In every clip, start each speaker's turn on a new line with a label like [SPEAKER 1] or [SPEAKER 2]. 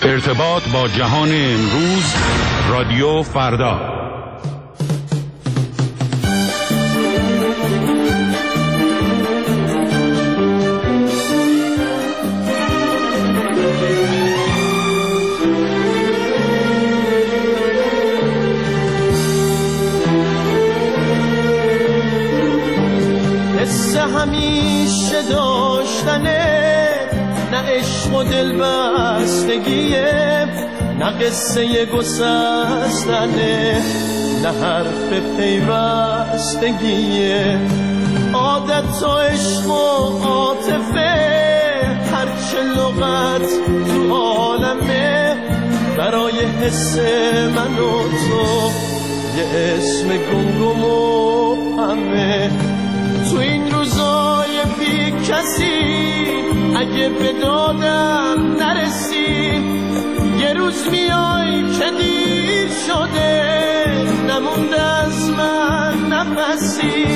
[SPEAKER 1] ارتباط با جهان امروز، رادیو فردا.
[SPEAKER 2] حس همیشه داشتنه، نه عشق و دل بستگیه، نه قصه گسستنه، نه حرف پیوستگیه. عادت و عشق و عاطفه، هرچه لغت تو عالمه، برای حس من و تو یه اسم گمگم و همه. تو این روزای بی کسی اگه به دادم نرسی، یه روز میای که دیر شده، نمونده از من نفسی.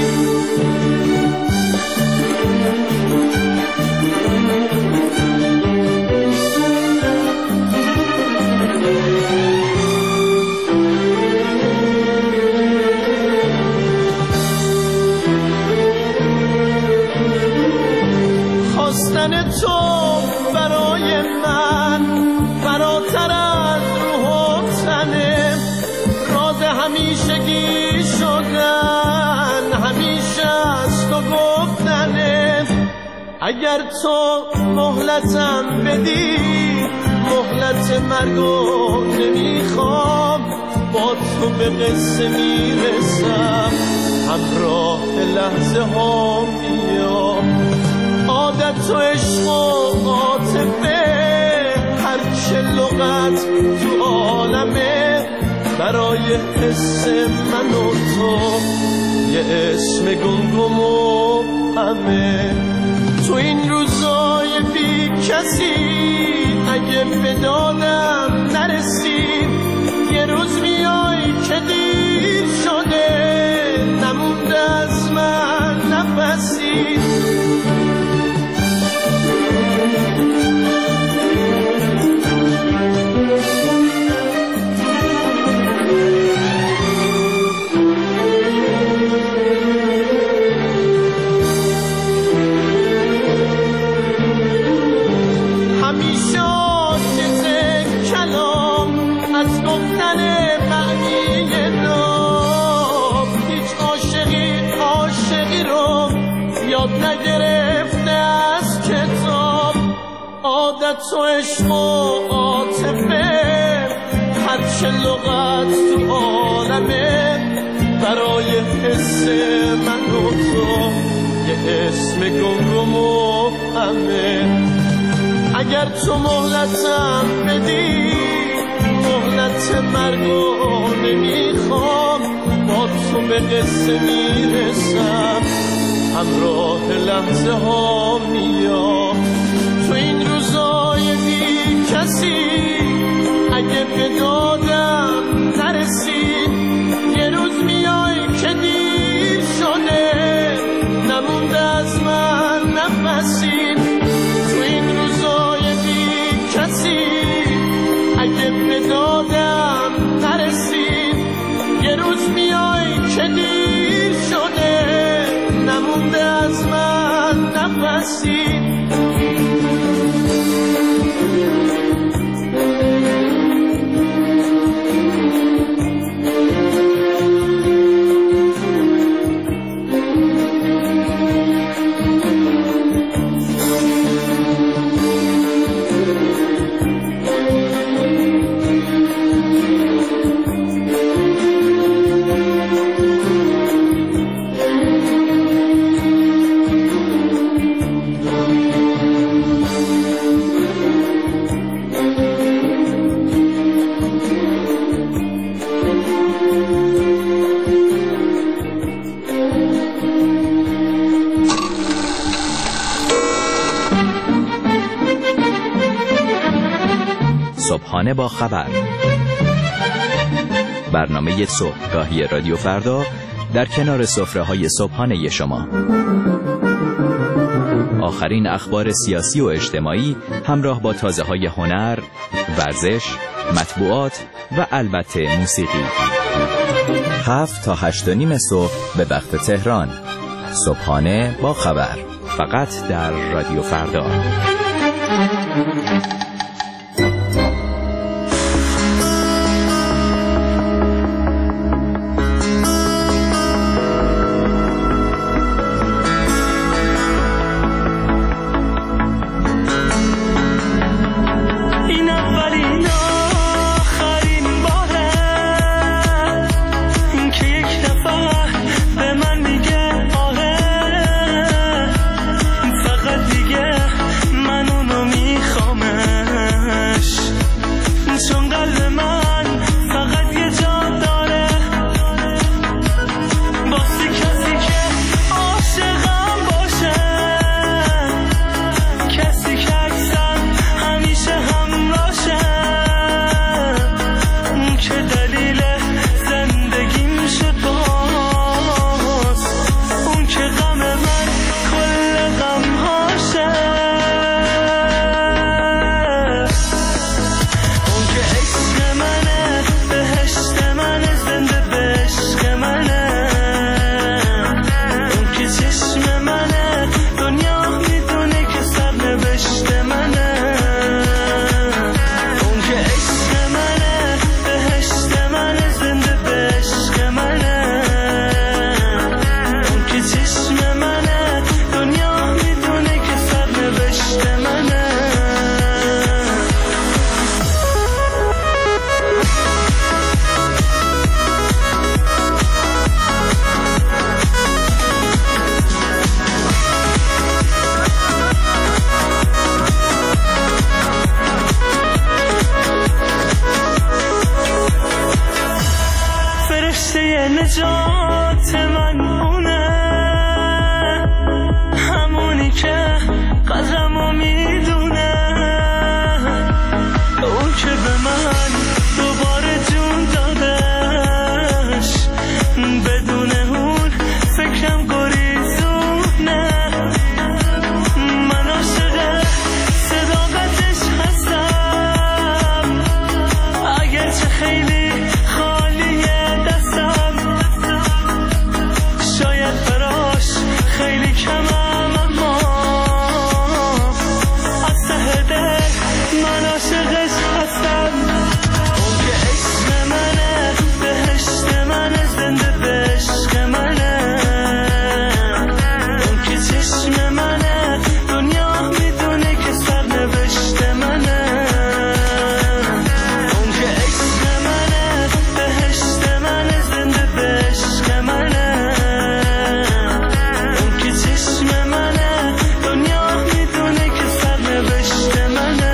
[SPEAKER 2] خواستن تو برای من فراتر از روح و تنه، راز همیشگی شدن، همیشه از تو گفتنه. اگر تو مهلتم بدی، مهلت مرگو نمیخوام، با تو به قصه میرسم، همراه لحظه ها میام. عادت و عشق و عاطفه، هرچه لغت تو عالمه، برای حس من و تو یه اسم گمگم و همه. تو این روزای بی کسی اگه به دادم نرسی، یه روز میای که دیر شده، نمونده از من نفسی. نگرفته از کتاب، عادت و عشق و عاطفه، هرچه لغت تو عالمه، برای حس من و تو یه اسم گمگم و همه. اگر تو مهلتم بدی، مهلت مرگو نمیخوام، با تو به قصه میرسم، همراه لحظه ها میام. تو این روزای بی کسی اگه به دادم نرسی، یه روز میای که دیر شده، نمونده از من نفسی. تو این روزای بی کسی اگه به دادم نرسی، یه روز میای که دیر شده، نمونده از من نفسی.
[SPEAKER 3] صبحانه با خبر، برنامه صبحگاهی رادیو فردا در کنار سفره‌های صبحانه شما. آخرین اخبار سیاسی و اجتماعی همراه با تازه‌های هنر، ورزش، مطبوعات و البته موسیقی. 7 تا 8:30 صبح به وقت تهران. صبحانه با خبر، فقط در رادیو فردا.
[SPEAKER 2] نجات من اونه، همونی که قدرمو میدونه، اون که به من دوباره جون دادش، بدون اون فکرم گریزونه. من عاشق صداقتش هستم، اگرچه خیلی خالیه دستم، شاید براش خیلی کمم، اما از ته دل من عاشقش هستم. اون که عشق منه، بهشت منه، زنده به عشق منه، اون که چشم منه، دنیا میدونه که سرنوشت منه. اون که عشق منه، بهشت منه، زنده به عشق منه، اون که چشم منه، دنیا میدونه که سرنوشت منه.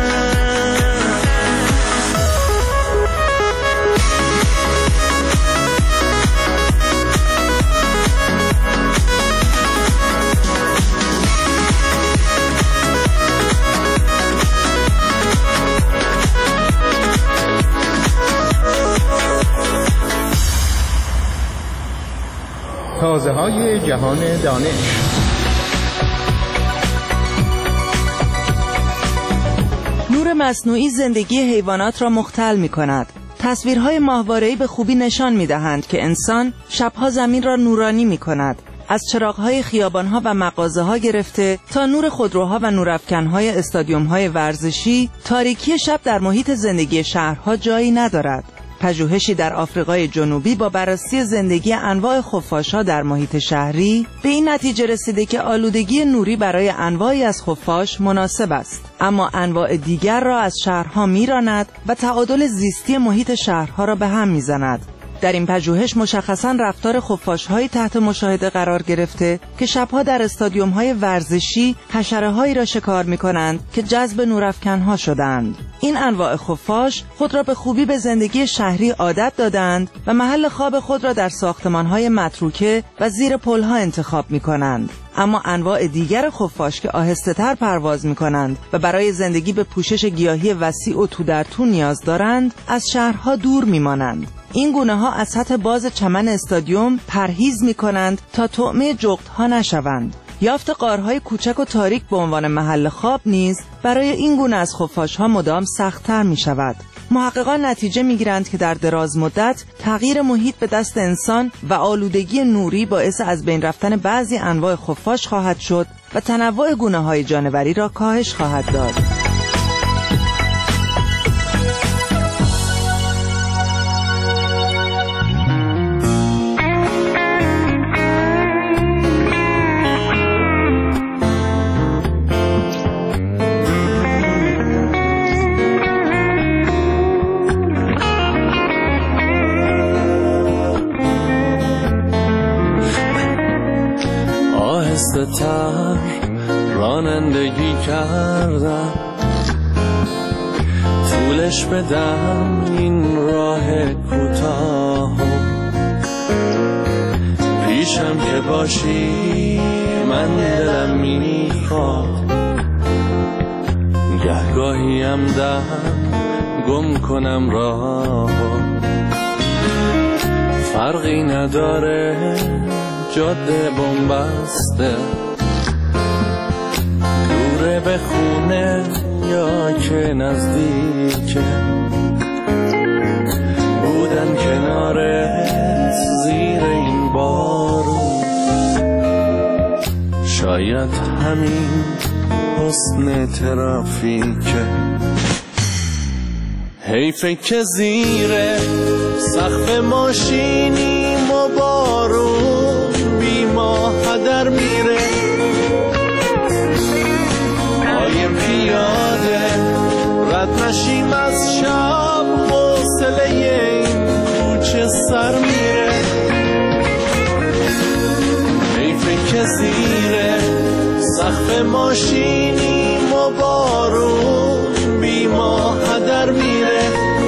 [SPEAKER 4] تازه‌های جهان دانش.
[SPEAKER 5] نور مصنوعی زندگی حیوانات را مختل می کند. تصویرهای ماهواره‌ای به خوبی نشان می دهند که انسان شبها زمین را نورانی می کند. از چراغ‌های خیابان‌ها و مغازه‌ها گرفته تا نور خودروها و نورافکن‌های استادیوم‌های ورزشی، تاریکی شب در محیط زندگی شهرها جایی ندارد. پژوهشی در آفریقای جنوبی با بررسی زندگی انواع خفاش‌ها در محیط شهری به این نتیجه رسیده که آلودگی نوری برای انواعی از خفاش مناسب است، اما انواع دیگر را از شهرها می‌راند و تعادل زیستی محیط شهرها را به هم می‌زند. در این پژوهش مشخصاً رفتار خفاش‌های تحت مشاهده قرار گرفته که شبها در استادیوم‌های ورزشی حشره‌هایی را شکار می‌کنند که جذب نورافکن‌ها شدند. این انواع خفاش خود را به خوبی به زندگی شهری عادت دادند و محل خواب خود را در ساختمان‌های متروکه و زیر پل‌ها انتخاب می‌کنند. اما انواع دیگر خفاش که آهسته‌تر پرواز می‌کنند و برای زندگی به پوشش گیاهی وسیع و تو در تو نیاز دارند، از شهرها دور می‌مانند. این گونه ها از سطح باز چمن استادیوم پرهیز می کنند تا طعمه جغدها نشوند. یافت غارهای کوچک و تاریک به عنوان محل خواب نیز برای این گونه از خفاش‌ها مدام سخت‌تر می‌شود. محققان نتیجه می‌گیرند که در دراز مدت تغییر محیط به دست انسان و آلودگی نوری باعث از بین رفتن بعضی انواع خفاش خواهد شد و تنوع گونه‌های جانوری را کاهش خواهد داد.
[SPEAKER 2] تر رانندگی کردم، طولش بدم این راه کوتاه، پیشم که باشی من دلم میخواد، گهگاهی هم دم گم کنم راه، فرقی نداره جاده بنبسته، دوره به خونه یا که نزدیکه، بودن کنارت زیر این بارون، شاید همین حسن ترافیکه. حیفه که زیر سقف ماشینیم و بارون بی ما هدر میره، پای پیاده رد نشیم از شب، حوصله این کوچه سر میره. حیفه که زیر سقف ماشینیم و بارون بی ما هدر میره،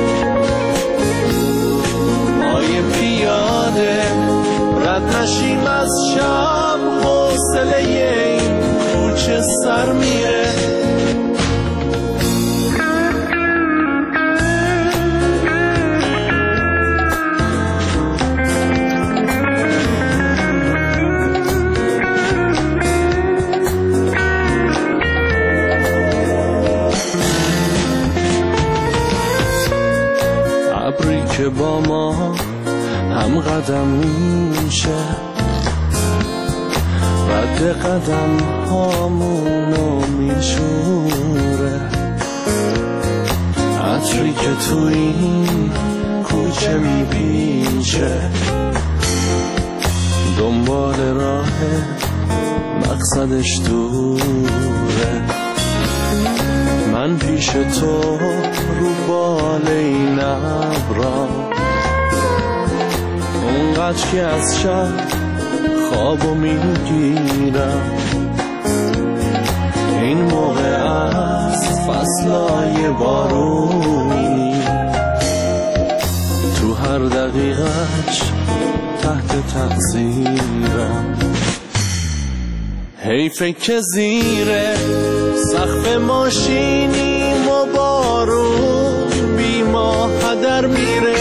[SPEAKER 2] پای پیاده رد نشیم از شب، حوصله این کوچه سر میره. ابری که با ما هم قدم میشه، رد قدم هامونو میشوره، عطری که تو این کوچه میپیچه، دنبال راه مقصدش دوره، من پیش تو رو بال این ابرام، اونقدر که از شب خوابو میگیرم، این موقع از فصلای بارونی، تو هر دقیقش تحت تقصیرم. حیفه که زیر سقف ماشینیم و بارون بی ما هدر میره،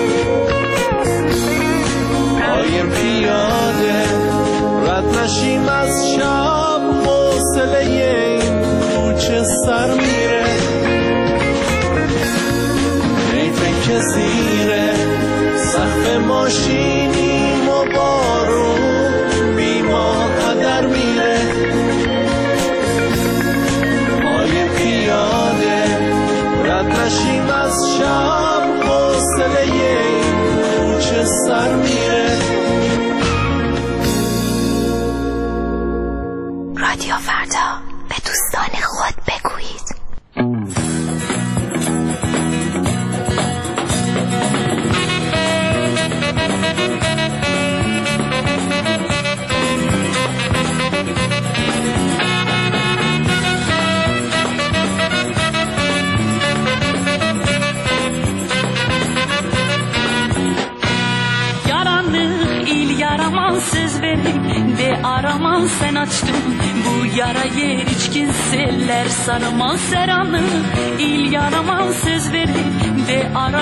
[SPEAKER 2] پای پیاده رد نشیم از شب، حوصله این کوچه سر میره. حیفه که زیر سقف ماشینیم و بارون بی ما هدر میره، پای پیاده رد نشیم از شب، حوصله این کوچه سر میره.
[SPEAKER 4] رادیو فردا، به دوستان خود بگویید.
[SPEAKER 6] Araman sen açtın bu yarayı, içkin seller sarman seranı, il yaraman söz verdim de ara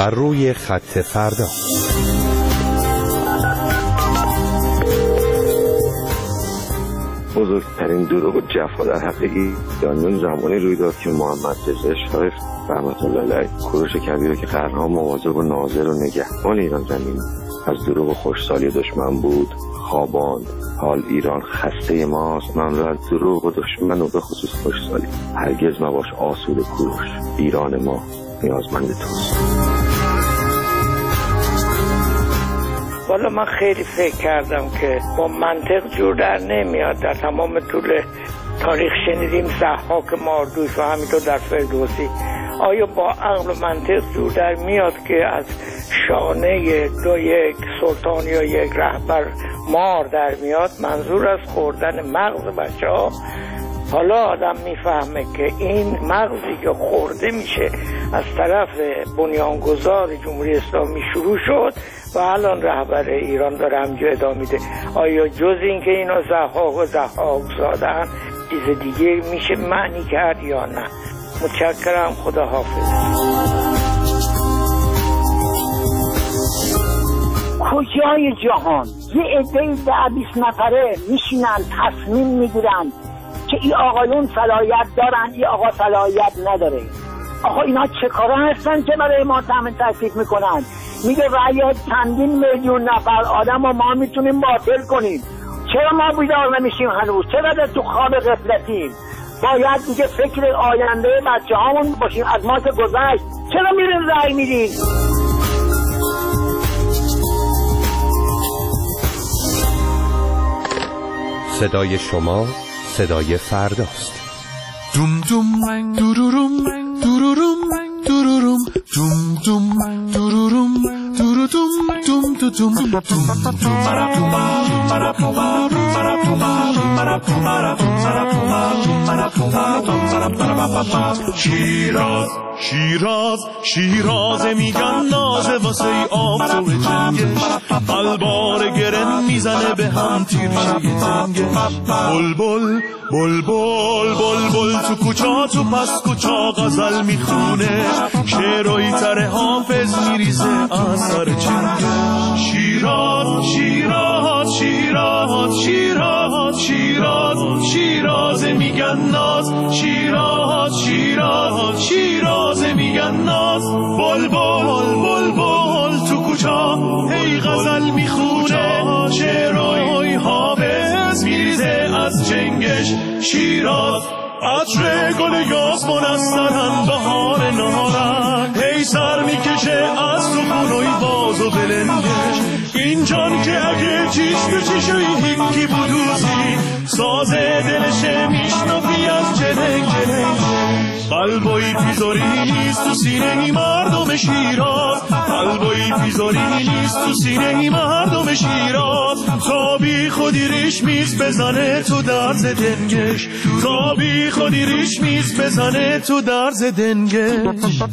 [SPEAKER 7] بر روی خط فردا.
[SPEAKER 8] بزرگترین دروغ و جفا در حق ایرانیان زمانی روی داد که محمد رضا شاه رحمت الله علیه کوروش کبیر که قرنها مواظب و ناظر و نگهبان ایران زمین از دروغ و خوشسالی دشمن بود خواباند. حال ایران خسته ماست، مملو از دروغ و دشمن و به خصوص خوشسالی. هرگز مباش آسوده کوروش، ایران ما نیازمند توست.
[SPEAKER 9] والا من خیلی فکر کردم که با منطق جور در نمیاد. در تمام طول تاریخ شنیدیم ضحاک ماردوش و همینطور در فردوسی. آیا با عقل و منطق جور در میاد که از شانه یک سلطان یا یک رهبر مار در میاد؟ منظور از خوردن مغز بچه ها. حالا آدم میفهمه که این مغزی که خورده میشه از طرف بنیانگذار جمهوری اسلامی شروع شد و الان رهبر ایران داره همینجا ادامه میده. آیا جز این که اینا ضحاک و ضحاک زادن چیز دیگه میشه معنی کرد یا نه؟ متشکرم، خدا حافظ.
[SPEAKER 10] کجای جهان یه عده‌ای 10-20 نفره میشینن تصمیم میگیرن که این آقایون صلاحیت دارن این آقا صلاحیت نداره؟ آقا اینا چه کاره هستن که برای ما تامین تکلیف میکنن؟ میگه رأی چندین میلیون نفر آدم و ما میتونیم باطل کنیم. چرا ما بیدار نمیشیم هنوز؟ چرا در تو خواب غفلتیم؟ باید دیگه فکر آینده بچه هامون باشیم. از ما که گذشت چرا میرین رأی میدین؟
[SPEAKER 7] صدای شما صدای فرداست.
[SPEAKER 2] دوم دوم دوروروم دوروروم دوروروم دوم دوم دوروروم دوروروم دوم دوم شیراز میگن نازه واسه آفتاب جنگش، قلبار گرن میزنه به هم تیرشه تنگش. بلبل تو کوچا تو پس کوچا غزل میخونه، شعرهای تر حافظ میریزه اثر چنگش. شیراز میگن ناز، شیراز میگن ناز. بلبل تو کوچا هی غزل میخونه، شعرهای حافظ میریزه از چنگش. شیراز عطر گل یاسمن از سرن بهار نارن، هی سر میکشه از تو خونوی باز و بلنگش. این جان که اگه چیش به چیشوی هیکی بودوزی، سازه دلشه میشنفی از جنگ. قلبایی پیزاری نیست تو سینه ای مردم شیراز، قلبایی پیزاری نیست تو سینه ای مردم شیراز. تا بی خودی ریش میز بزنه تو درز دنگش، تا بی خودی ریش میز بزنه تو درز دنگش.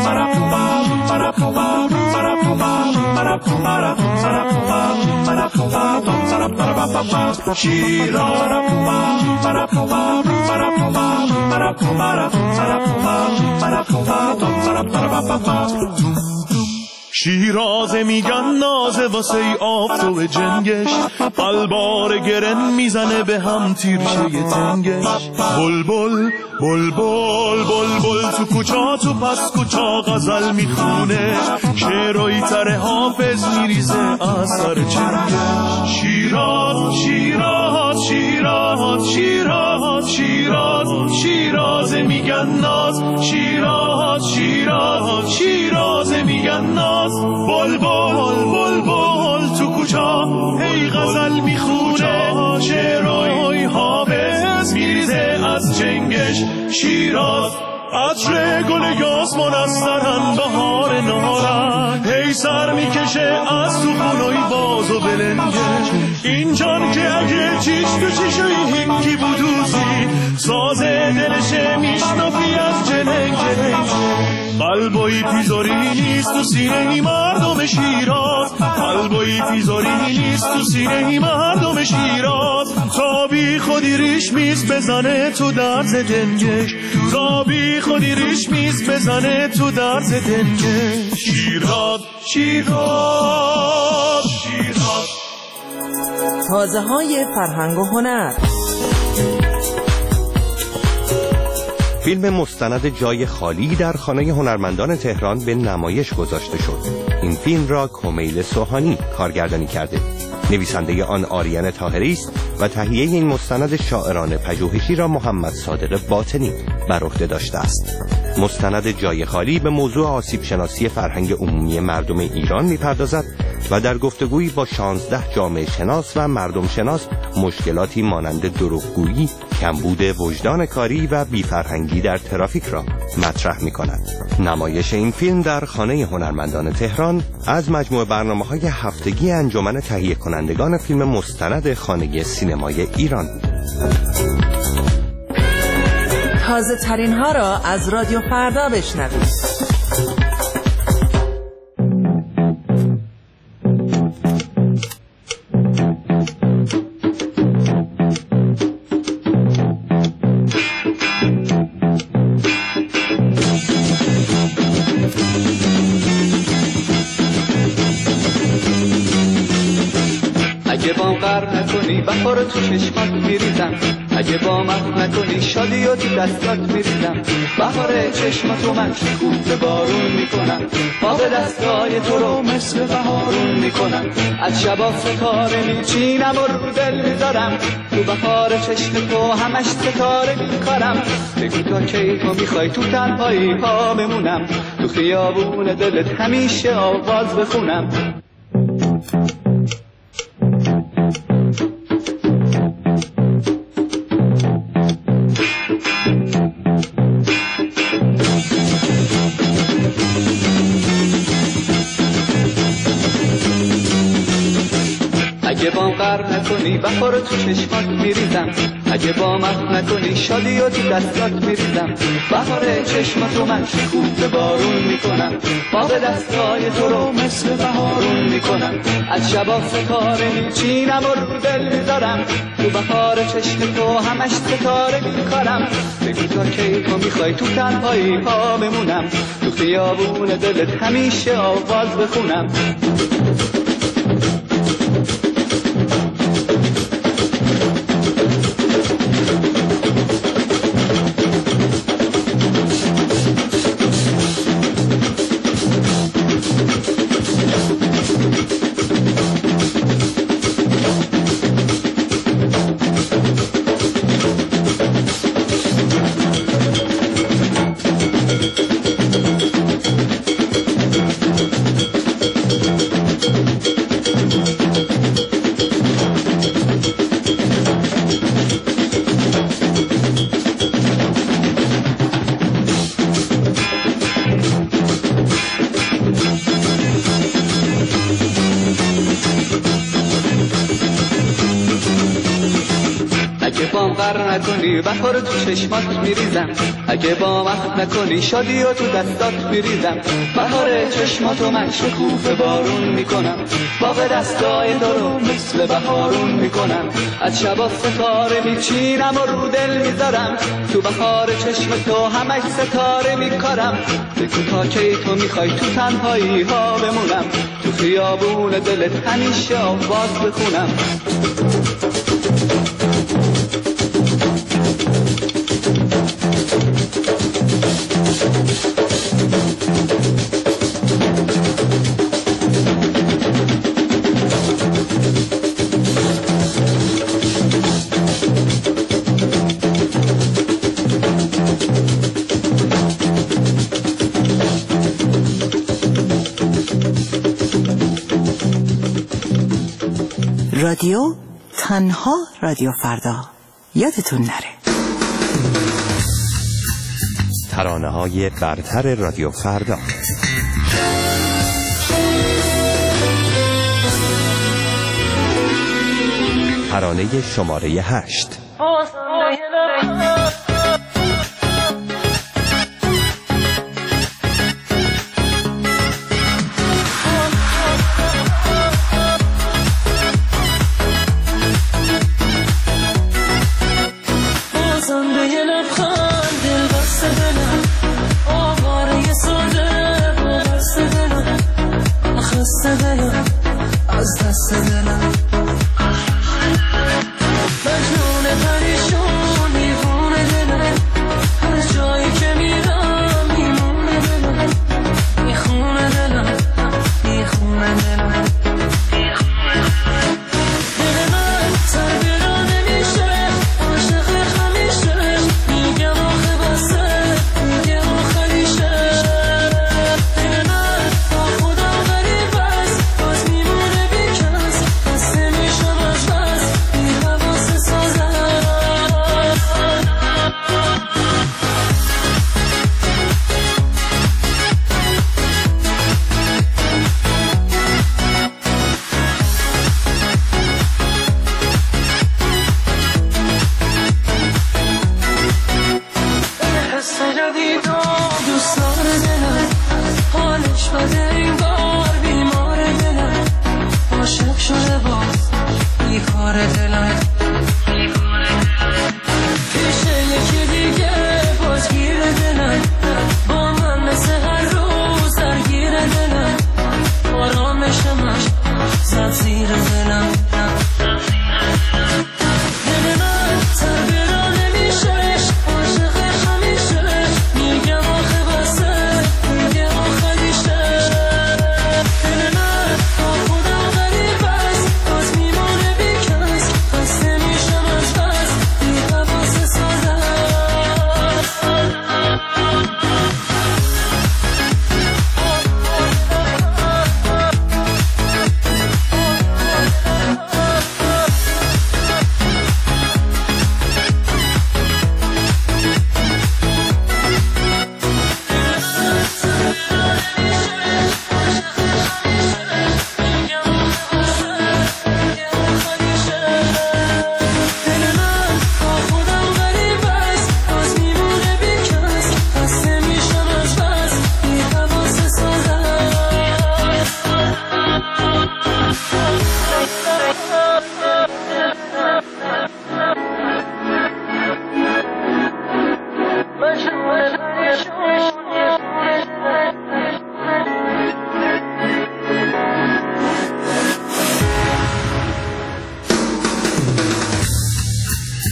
[SPEAKER 2] شیراز میگن نازه واسه آفتاب جنگش، قلبار گرن میزنه به هم تیرشه تنگش. بلبل تو کوچا تو پس کوچا غزل میخونه، شعرهای تر حافظ میریزه اثر چنگش. شیراز میگن ناز، شیراز میگن ناز. بلبل تو کوچا هی غزل میخونه، شعرهای حافظ میریزه از چنگش. شیراز عطر گل یاسمن از سرن بهار نارن، هی سر میکشه از تو خونوی باز و بلنگش. این جان که اگه چیش تو چیشوی هیکی بودوزی، سازه دلشه میشنفی از جنگ. قلبایی پیزاری نیست تو سینه ای مردم شیراز، قلبایی پیزاری نیست تو سینه ای مردم شیراز. تا بی خودی ریش ریش میز بزنه تو درز دنگش، تا بی خودی ریش میز بزنه تو درز دنگش. شیراز شیراز شیراز.
[SPEAKER 5] تازه های فرهنگ و هنر.
[SPEAKER 7] فیلم مستند جای خالی در خانه هنرمندان تهران به نمایش گذاشته شد. این فیلم را کمیل سوهانی کارگردانی کرده. نویسنده آن آریان طاهری است و تهیه این مستند شاعران پژوهشی را محمد صادق باطنی بر عهده داشته است. مستند جای خالی به موضوع آسیب شناسی فرهنگ عمومی مردم ایران می‌پردازد و در گفتگویی با 16 جامعه شناس و مردم شناس مشکلاتی مانند دروغگویی، کمبود وجدان کاری و بی‌فرهنگی در ترافیک را مطرح می‌کند. نمایش این فیلم در خانه هنرمندان تهران از مجموع برنامه‌های هفتگی انجمن تهیه کنندگان فیلم مستند خانه سینمای ایران.
[SPEAKER 5] تازه ترین ها را از رادیو فردا بشنوید.
[SPEAKER 11] اگه با قرب نکنی بخار تو چشمات میریزم، اگه با من نکنی شادی و تو دستات میریزم. بهار چشماتو من شکوفه بارون میکنم، آب دستای تو رو مثل بهارون میکنم. از شبا ستاره میچینم و رو دل میذارم، تو بهار چشم تو همش ستاره میکارم. بگو تا کی تو میخوای تو تنهایی پا بمونم، تو خیابون دلت همیشه آواز بخونم. اگه با قرب نکنی بخار تو چشمات میریزم، اگه با من نکنی شادی و تو دستات میریزم. بهار چشماتو من شکوفه بارون میکنم، آب دستای تو رو مثل بهارون میکنم. از شبا ستاره میچینم و رو دل میذارم، تو بهار چشم تو همش ستاره میکارم. بگو تا کی تو میخوای تو تنهایی پا بمونم، تو خیابون دلت همیشه آواز بخونم. نکنی بخار تو چشمات میریزم، اگه با من نکنی شادی و تو دستات میریزم. بهار چشماتو من شکوفه بارون میکنم، باغ دستای تو رو مثل بهارون میکنم. از شبا ستاره میچینم و رو دل میذارم، تو بهار چشم تو همش ستاره میکارم. بگو تا کی تو میخوای تو تنهایی ها بمونم، تو خیابون دلت همیشه آواز بخونم.
[SPEAKER 5] رادیو تنها رادیو فردا، یادتون نره.
[SPEAKER 7] ترانه‌های برتر رادیو فردا. ترانه شماره 8.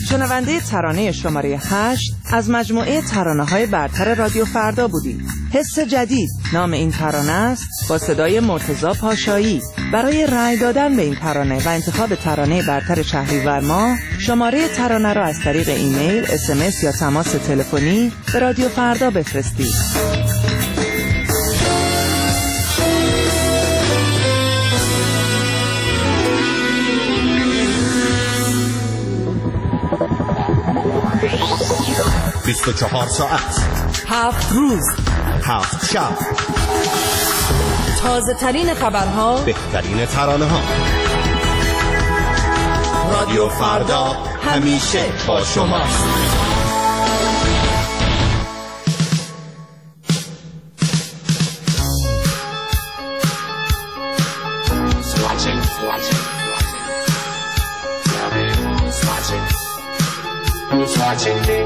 [SPEAKER 5] شنونده ترانه شماره 8 از مجموعه ترانه‌های برتر رادیو فردا بودید. حس جدید نام این ترانه است، با صدای مرتضی پاشایی. برای رأی دادن به این ترانه و انتخاب ترانه برتر شهریور ماه، شماره ترانه را از طریق ایمیل، SMS یا تماس تلفنی به رادیو فردا بفرستید.
[SPEAKER 12] بیست 24 ساعت
[SPEAKER 5] 7 روز
[SPEAKER 12] 7 شب،
[SPEAKER 5] تازه ترین خبرها،
[SPEAKER 12] بهترین ترانه ها. رادیو فردا همیشه با شماست.
[SPEAKER 2] Watching me.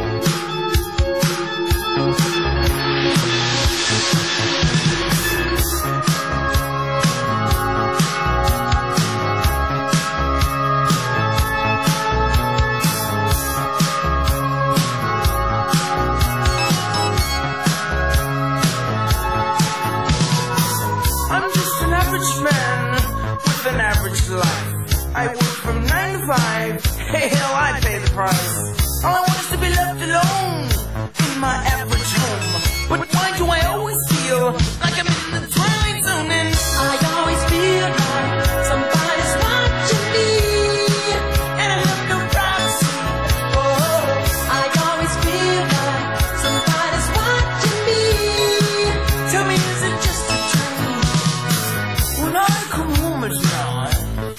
[SPEAKER 2] I'm just an average man with an average life. I work from 9 to 5. Hey, hell, I pay the price. All I want is to be left alone in my average home. But why do I always feel like I'm in the twilight zone? And I always feel like somebody's watching me, and I have no privacy. Oh, I always feel like somebody's watching me. Tell me, is it just a dream? When I come home at night,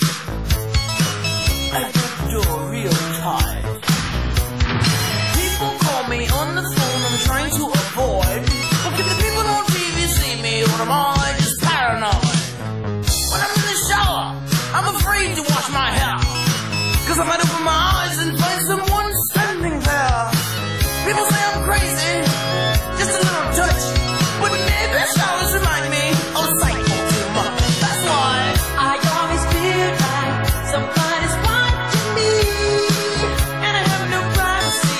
[SPEAKER 2] I get the door real tight. On the phone I'm trying to avoid. But can the people on TV see me, or am I just paranoid? When I'm in the shower, I'm afraid to wash my hair, 'cause I might open my eyes and find someone standing there. People say I'm crazy, just a little touch, but maybe showers remind me of psycho too much. That's why I always feel like somebody's watching me, and I have no privacy.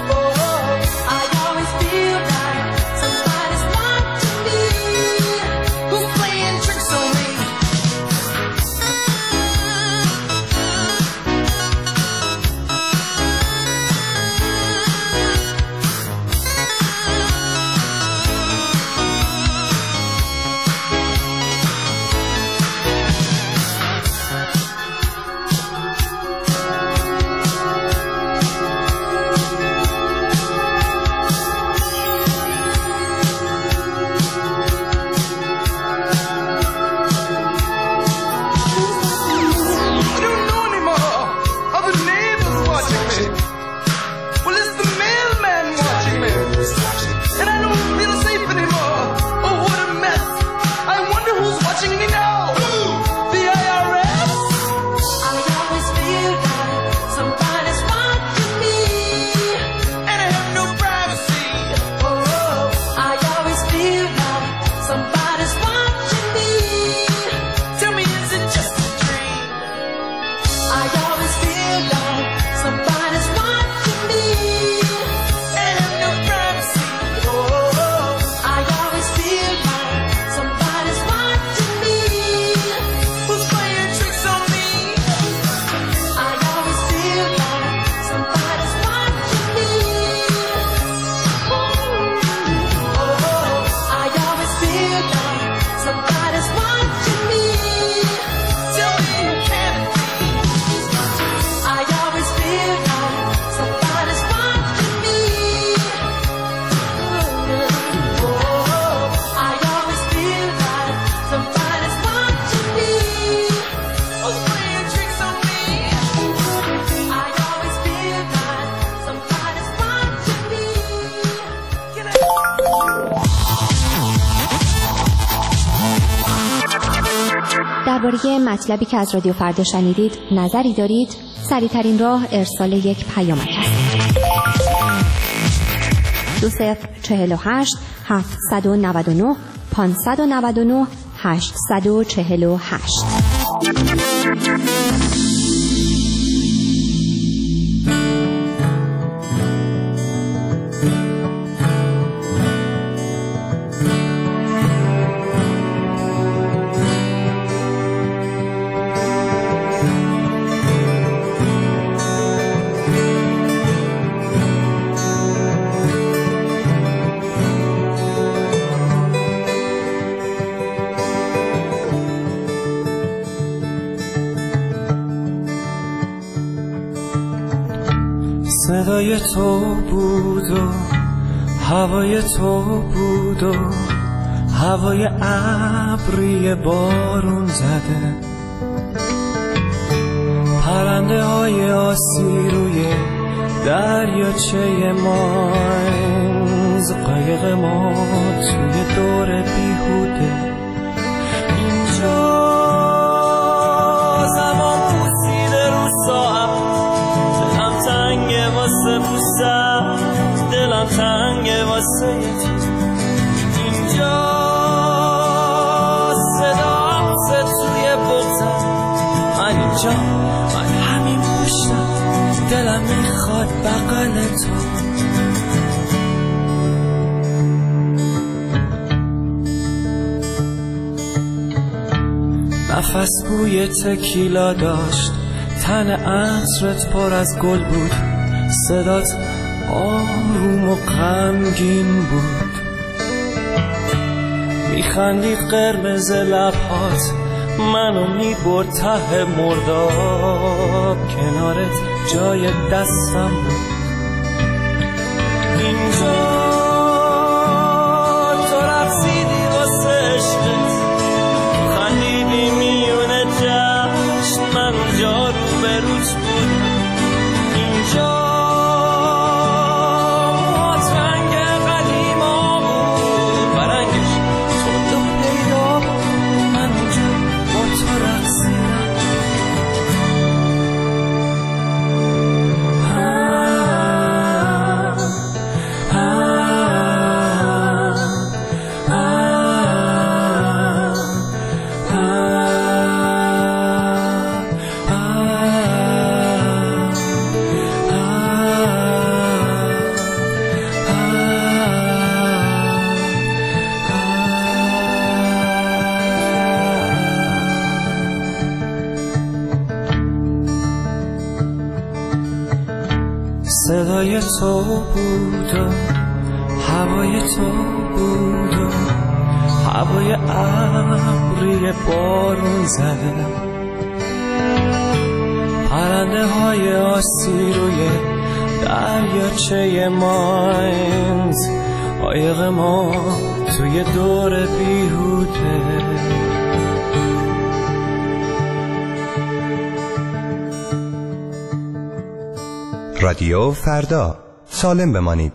[SPEAKER 13] درباره مطلبی که از رادیو فردا شنیدید نظری دارید؟ سریع‌ترین راه ارسال یک پیامک است. 2048 799 599 848.
[SPEAKER 2] صدای تو بود و هوای تو بود و هوای ابری بارون زده، پرنده های آسی روی دریاچه ماینز، قایق ما توی دور بیهوده. اینجا زمان پوسیده رو ساعت، دلم تنگه واسه بوسم، دلم تنگه واسه تو. اینجا صدا توی بغزم، من اینجا، من همین پشتم، دلم میخواد بغل تو. نفس بوی تکیلا داشت، تن عطرت پر از گل بود، صدات آروم و غمگین بود، میخندی قرمز لبهات منو میبرد ته مرداب، کنارت جای دستم بود. اینجا تو رقصیدی واسه عشقت، خندیدی میونه جشن، من اونجا رو به روت بود. اینجا رنگ قدیما بود و رنگش تو پیدا بود، من اونجا با تو رقصیدم. صدای تو بود و هوای تو بود و هوای ابری بارون زده، پرنده های آسی روی دریاچه ماینز، قایق ما توی دور بیهوده.
[SPEAKER 7] رادیو فردا، سالم بمانید.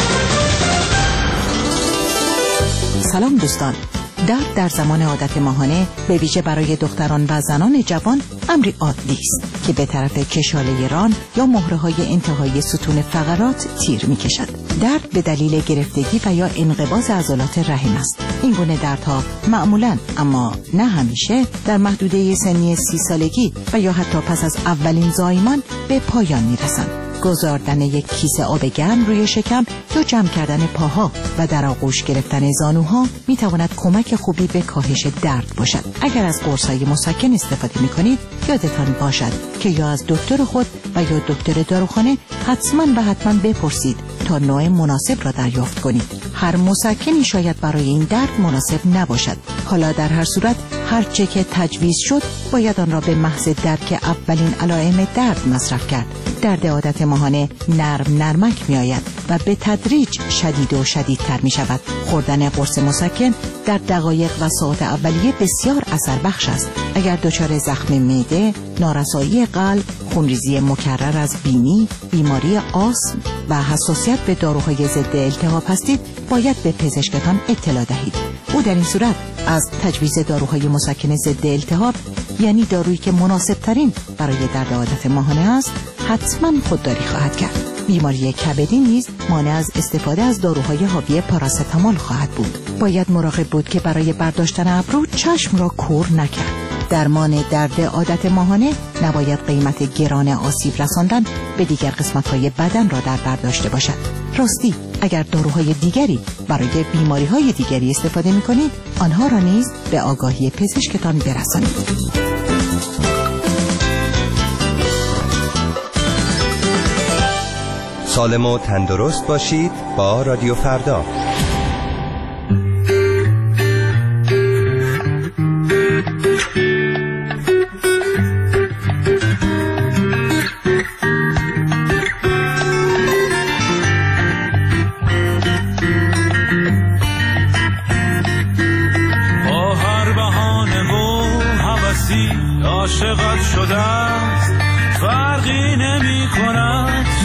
[SPEAKER 5] سلام دوستان. درد در زمان عادت ماهانه به ویژه برای دختران و زنان جوان امری عادی است که به طرف کشاله ران یا مهره‌های انتهایی ستون فقرات تیر می‌کشد. درد به دلیل گرفتگی و یا انقباض عضلات رحم است. این گونه دردها معمولاً اما نه همیشه در محدوده سنی 30 سالگی و یا حتی پس از اولین زایمان به پایان می‌رسند. گذاردن یک کیسه آب گرم روی شکم یا جمع کردن پاها و در آغوش گرفتن زانوها می تواند کمک خوبی به کاهش درد باشد. اگر از قرص‌های مسکن استفاده می کنید یادتان باشد که یا از دکتر خود و یا دکتر داروخانه حتما بپرسید تا نوع مناسب را دریافت کنید. هر مسکنی شاید برای این درد مناسب نباشد. حالا در هر صورت هر چه که تجویز شد باید آن را به محض درک اولین علائم درد مصرف کرد. درد عادت ماهانه نرمک می آید و به تدریج شدید و شدیدتر می شود. خوردن قرص مسکن در دقایق و ساعات اولیه بسیار اثر بخش است. اگر دچار زخم معده، نارسایی قلب، خونریزی مکرر از بینی، بیماری آسم و حساسیت به داروهای ضد التهاب هستید، باید به پزشکتان اطلاع دهید. او در این صورت از تجویز داروهای مسکن ضد التهاب، یعنی دارویی که مناسب ترین برای درد عادت ماهانه است، حتما خودداری خواهد کرد. بیماری کبدی نیز مانع از استفاده از داروهای حاوی پاراستامول خواهد بود. باید مراقب بود که برای برداشتن ابرو چشم را کور نکرد. درمان درد عادت ماهانه نباید قیمت گران آسیب رساندن به دیگر قسمت‌های بدن را در بر داشته باشد. راستی اگر داروهای دیگری برای بیماری‌های دیگری استفاده می‌کنید، آنها را نیز به آگاهی پزشکتان برسانید.
[SPEAKER 7] سالم و تندرست باشید با رادیو فردا.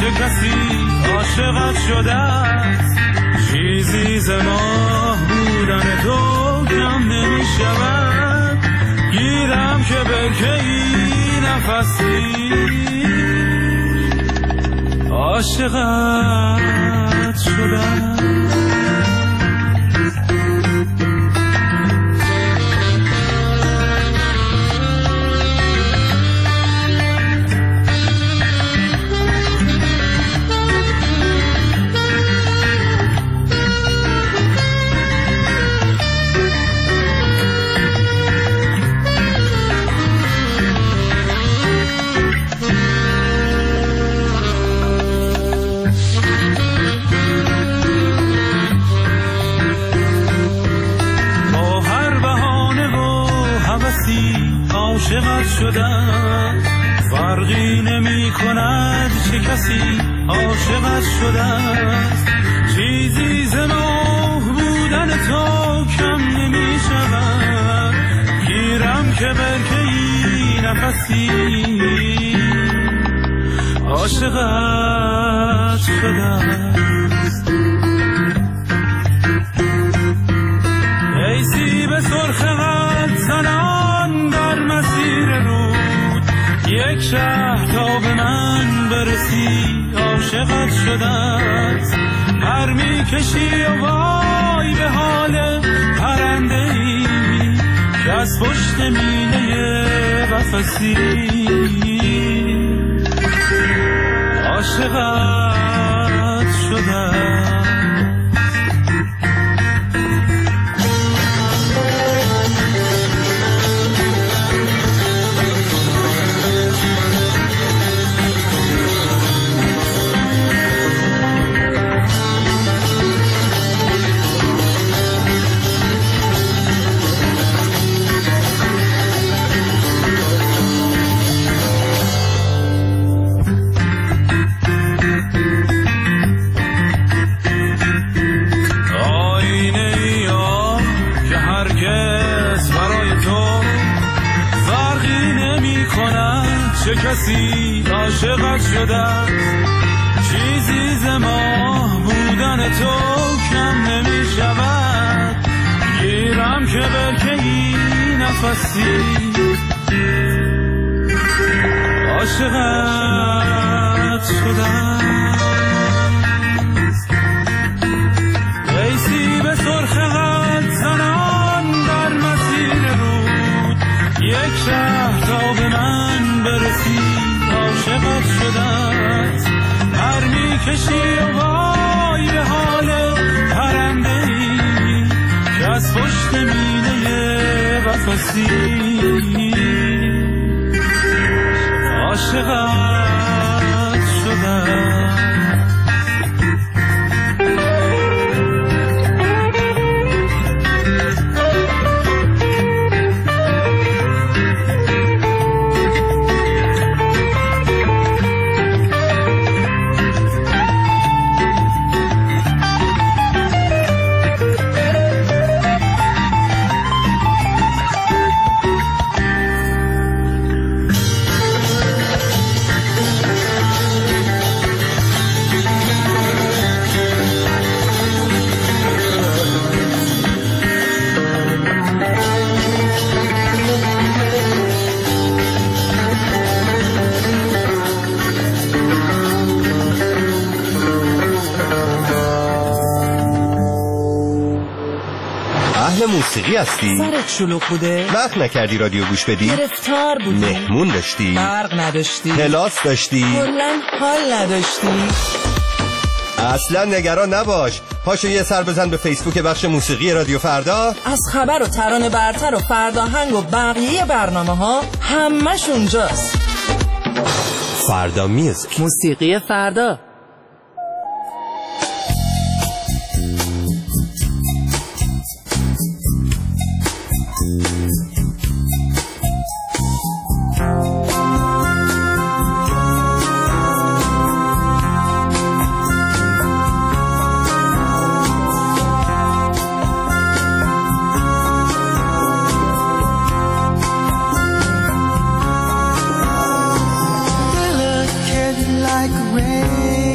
[SPEAKER 2] چه کسی عاشقت شده است چیزی ز ماه بودن تو کم نمی شود گیرم که برکه‌ای نفسی عاشقت شده عاشقت شدم فرقی نمی کند چه کسی عاشقت شدم چیزی ز ماه بودن تو کم نمی شود گیرم که برکه‌ای نفسی عاشقت شدم ای سیب سرخ قد زنان در مسیر رود یک شهر تا به من برسی عاشقت شدت پر می کشی و وای به حال پرنده ای که از پشت مینه قفسی عاشقت شدت چه کسی عاشقت شده چیزی ز ماه بودن تو کم نمی شود گیرم که برکه‌ای نفسی عاشقت شده ای سیب سرخ قد زنان در مسیر رود یک شهر تا به من برسی عاشقت شدت پر می کشی و وای به حال پرنده ای که از پشت مینه قفسی عاشقت شدت
[SPEAKER 7] موسیقی هستی؟
[SPEAKER 5] سرت شلوغ بوده؟
[SPEAKER 7] وقت نکردی رادیو گوش بدی؟
[SPEAKER 5] گرفتار بودی؟
[SPEAKER 7] مهمون داشتی؟
[SPEAKER 5] برق نداشتی؟
[SPEAKER 7] کلاس داشتی؟
[SPEAKER 5] کلاً حال نداشتی؟
[SPEAKER 7] اصلا نگران نباش پاشو یه سر بزن به فیسبوک بخش موسیقی رادیو فردا
[SPEAKER 5] از خبر و ترانه برتر و فرداهنگ و بقیه برنامه ها همش اونجاست
[SPEAKER 7] فردا میوزیک
[SPEAKER 5] موسیقی فردا
[SPEAKER 2] like rain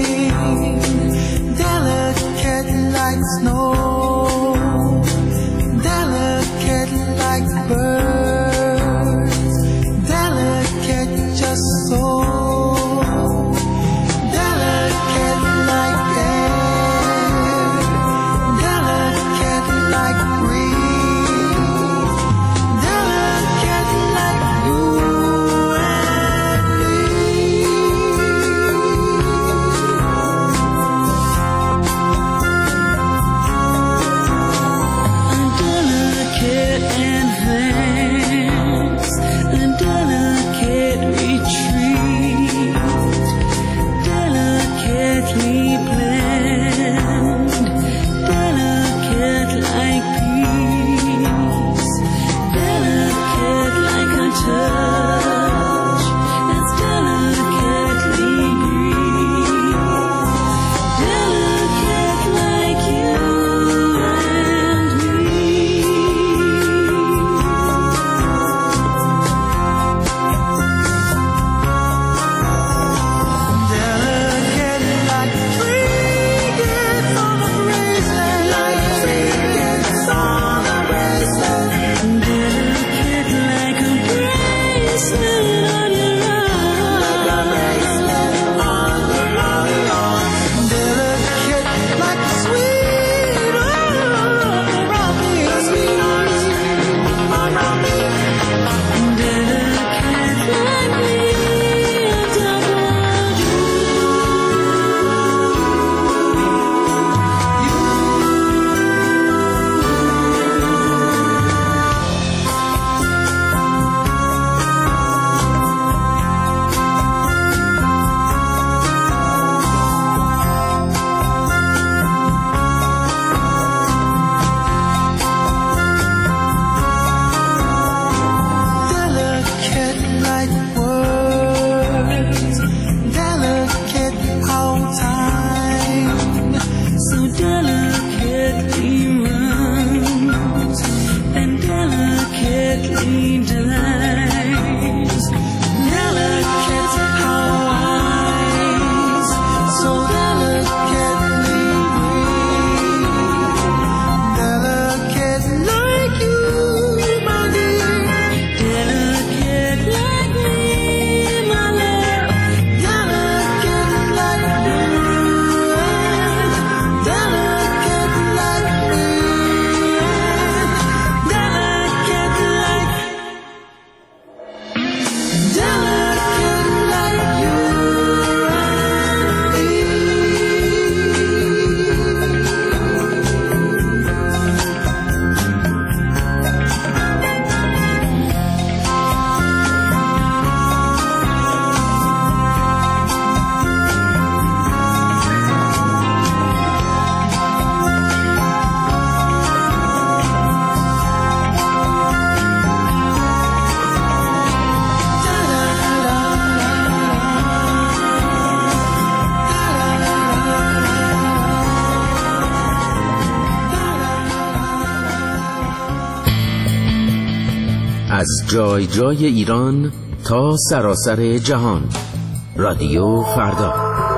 [SPEAKER 14] از جای جای ایران تا سراسر جهان. رادیو فردا.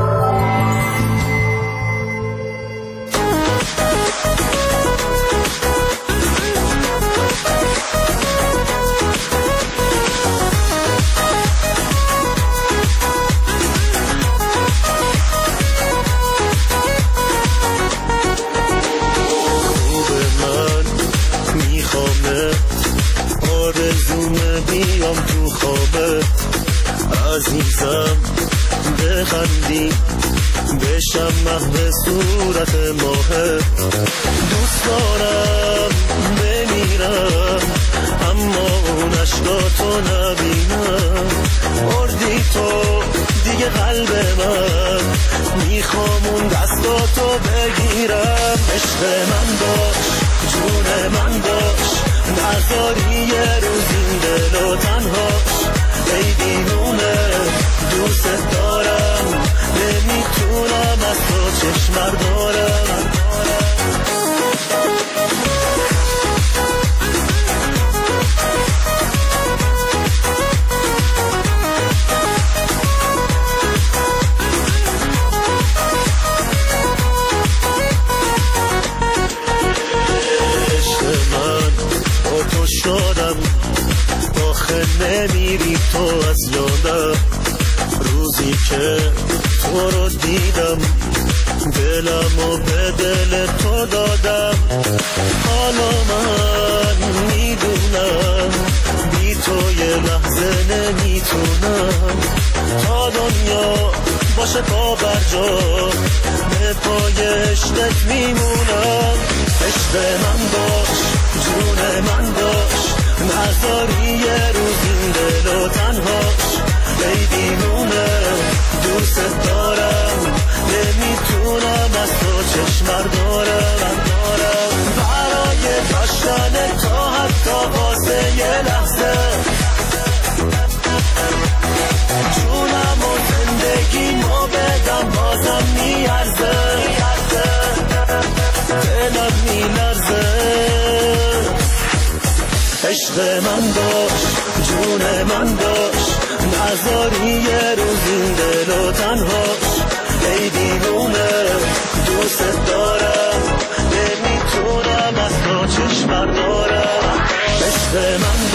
[SPEAKER 2] بیام تو خوابت عزیزم بخندی بشم محو صورت ماهت دوست دارم بمیرم اما اون عشقاتو نبینم مردی تو دیگه قلب من میخوام اون دستاتو بگیرم عشق من باش جون من باش نذاری یه روز این دل و تنهاش ای دیوونه دوست دارم نمیتونم از تو چشم بردارم شدم آخه نمیری تو از یادم روزی که تو رو دیدم دلم و به دل تو دادم حالا من میدونم بی تو یه لحظه نمیتونم تا دنیا باشه پا بر جا به پای عشقت میمونم عشق من باش جون من باش نذاری یه روز این دل و تنهاش ای دیوونه دوست دارم نمیتونم از تو چشم بردارم برای داشتن تا حتی واسه یه لحظه جونم و زندگیمو بدم بازم میارزه دلم میلرزه عشق من باش جون من باش نذاری یه روز این دل و تنهاش ای دیوونه دوست دارم نمیتونم از تو چشم بردارم عشق من